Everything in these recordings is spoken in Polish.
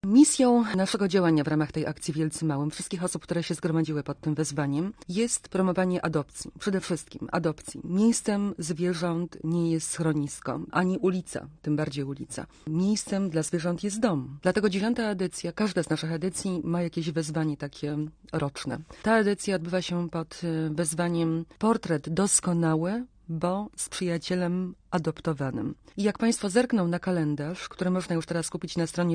Misją naszego działania w ramach tej akcji Wielcy Małym, wszystkich osób, które się zgromadziły pod tym wezwaniem, jest promowanie adopcji. Przede wszystkim adopcji. Miejscem zwierząt nie jest schronisko, ani ulica, tym bardziej ulica. Miejscem dla zwierząt jest dom. Dlatego 9. edycja, każda z naszych edycji ma jakieś wezwanie takie roczne. Ta edycja odbywa się pod wezwaniem Portret doskonały, bo z przyjacielem adoptowanym. I jak Państwo zerkną na kalendarz, który można już teraz kupić na stronie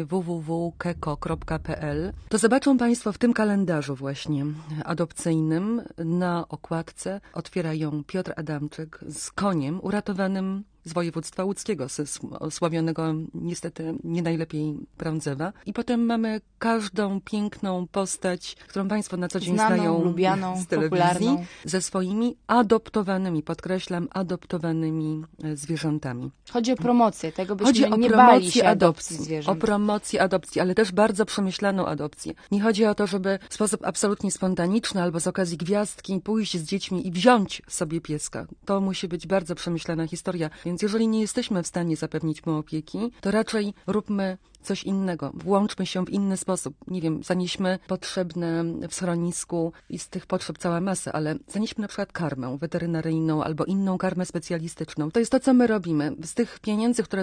www.keko.pl, to zobaczą Państwo w tym kalendarzu właśnie adopcyjnym na okładce otwiera ją Piotr Adamczyk z koniem uratowanym z województwa łódzkiego, z osławionego niestety nie najlepiej Prądzewa. I potem mamy każdą piękną postać, którą Państwo na co dzień znają lubianą, z telewizji, popularną, ze swoimi adoptowanymi, podkreślam, adoptowanymi zwierzętami. Chodzi o promocję tego, byśmy nie bali się adopcji zwierząt. O promocję adopcji, ale też bardzo przemyślaną adopcję. Nie chodzi o to, żeby w sposób absolutnie spontaniczny albo z okazji gwiazdki pójść z dziećmi i wziąć sobie pieska. To musi być bardzo przemyślana historia. Więc jeżeli nie jesteśmy w stanie zapewnić mu opieki, to raczej róbmy coś innego. Włączmy się w inny sposób. Nie wiem, zanieśmy potrzebne w schronisku i z tych potrzeb cała masa, ale zanieśmy na przykład karmę weterynaryjną albo inną karmę specjalistyczną. To jest to, co my robimy. Z tych pieniędzy, które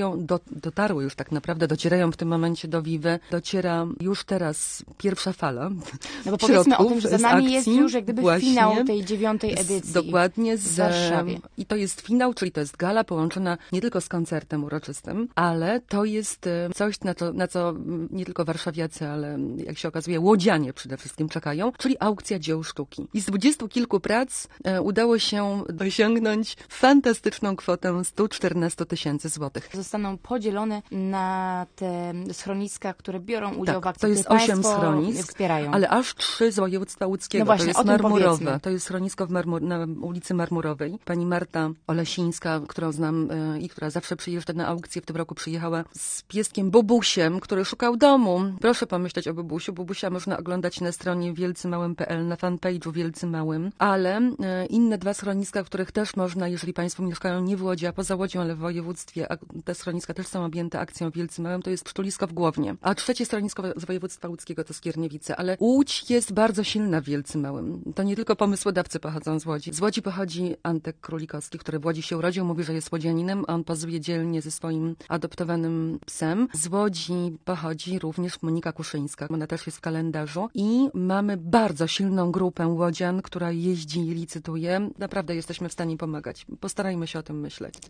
dotarły już tak naprawdę, docierają w tym momencie do Wiwy, dociera już teraz pierwsza fala. No bo powiedzmy o tym, że za nami jest już jak gdyby finał tej 9. edycji. Dokładnie. W Warszawie. I to jest finał, czyli to jest gala połączona nie tylko z koncertem uroczystym, ale to jest coś, na co nie tylko warszawiacy, ale jak się okazuje łodzianie przede wszystkim czekają, czyli aukcja dzieł sztuki. I z 20 kilku prac udało się osiągnąć fantastyczną kwotę 114 000 złotych. Zostaną podzielone na te schroniska, które biorą udział w akcji. To jest 8 schronisk, wspierają. Ale aż 3 z województwa łódzkiego. No właśnie, to jest o tym Marmurowe. powiedzmy. To jest schronisko na ulicy Marmurowej. Pani Marta Olesińska, którą znam i która zawsze przyjeżdża na aukcję, w tym roku przyjechała z pieskiem Bobusiem, który szukał domu. Proszę pomyśleć o Bobusiu. Bobusia można oglądać na stronie wielcymałym.pl, na fanpage'u Wielcy Małym, ale inne 2 schroniska, w których też można, jeżeli Państwo mieszkają nie w Łodzi, a poza Łodzią, ale w województwie, a te schroniska też są objęte akcją Wielcy Małym, to jest Pszczulisko w Głownie. A 3. schronisko z województwa łódzkiego to Skierniewice. Ale Łódź jest bardzo silna w Wielcy Małym. To nie tylko pomysłodawcy pochodzą z Łodzi. Z Łodzi pochodzi Antek Królikowski, który w Łodzi się urodził, mówi, że jest łodzianinem, a on pozuje dzielnie ze swoim adoptowanym psem. Z Łodzi pochodzi również Monika Kuszyńska. Ona też jest w kalendarzu. I mamy bardzo silną grupę łodzian, która jeździ i licytuje. Naprawdę jesteśmy w stanie pomagać. Postarajmy się o tym myśleć.